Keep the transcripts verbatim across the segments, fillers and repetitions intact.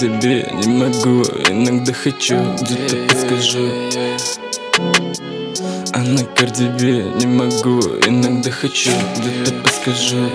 тебе не могу, иногда хочу, где-то подскажу. А на Карди Би не могу, иногда хочу, где-то подскажу.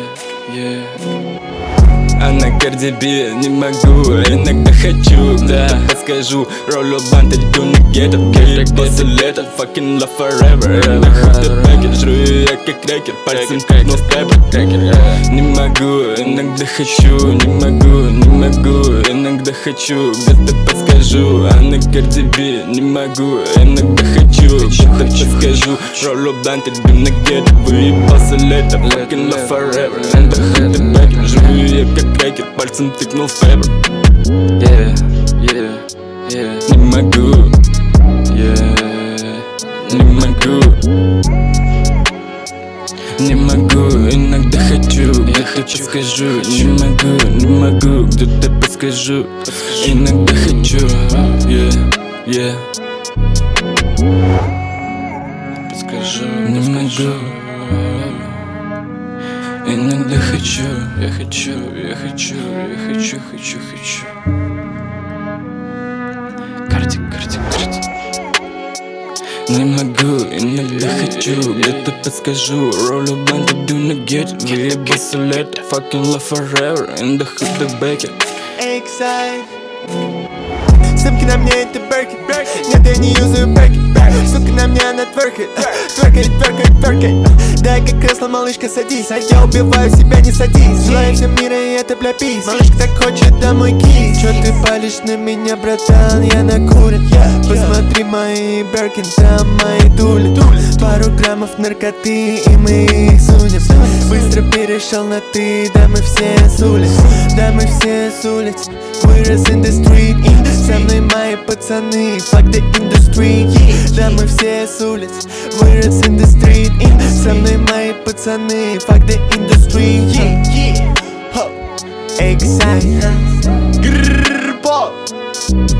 А на Карди Би не могу, иногда хочу, да, подскажу. Roll up band, иду на get up, get up, после лета, fucking love forever. Иногда хуй пакет, жру я как крекер, пальцем тыкну в пеппер. Не могу, иногда хочу, не могу, не могу, иногда хочу, где-то подскажу. А на Карди Би не могу, иногда хочу, где-то подскажу. Roll up band, иду на get up, выебался лето, fucking love forever. Иногда хуй пакет, жру я как крекер, пальцем тыкнул в пеппер. Yeah, yeah, yeah. Не могу, Yeah. не могу, не могу, иногда хочу, где-то подскажу. Не могу, не могу, где-то подскажу. Иногда хочу, yeah, yeah. Подскажу, Не могу, иногда хочу, я хочу, я хочу, я хочу, хочу, хочу. Картик, картик, картик. не могу, иногда хочу, где-то подскажу. Roll up band, иду на get, выебался лето, fucking love forever, in the hood the baker. Excite. Сумки на мне это Берки. Нет, я не юзаю Берки. Сука на мне она тверкает. Тверкает, тверкает, тверкает. Дай-ка кресло, малышка, садись. А я убиваю себя, не садись. Желаю всем мира, и это бля пись. Малышка так хочет домой кис. Чё ты палишь на меня, братан? Я накурен. Посмотри мои Беркин, там мои дули. Пару граммов наркоты, и мы их сунем. Быстро перешел на ты, да мы все с улиц. Да мы все с улиц. Вырос in the street, со мной мои пацаны, fuck the industry. Да мы все с улиц. Вырос in the street, со мной мои пацаны, fuck the industry. Excite.